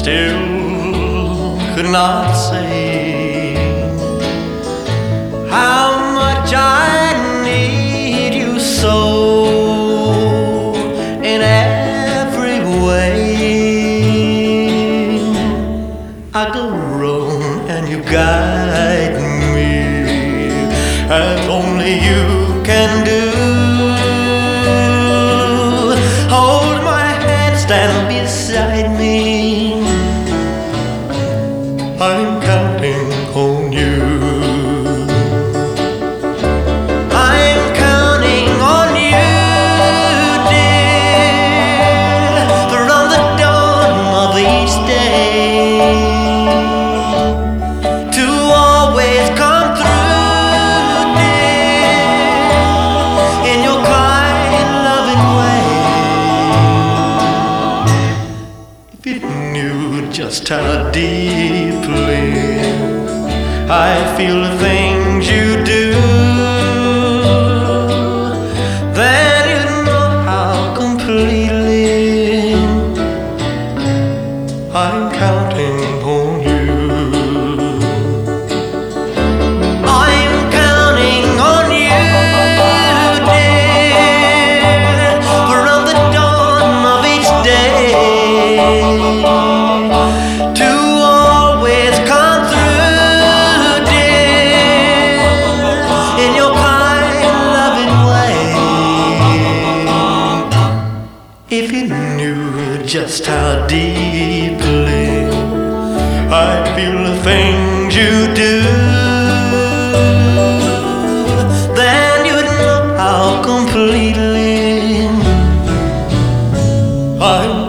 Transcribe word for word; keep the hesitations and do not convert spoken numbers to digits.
still could not say how much I need you so in every way. I go wrong and you guide me as only you can do. Hold my hand, stand beside me. I'm counting on you. I'm counting on you, dear, from the dawn of each day to always come through, dear, in your kind, loving way. If you knew just how deeply I feel the things you do, then you'd know how completely I'm counting on you. I'm counting on you, dear, from the dawn of each day to always come through, dear, in your kind, loving way. If you knew just how deeply I feel the things you do, then you'd know how completely I'm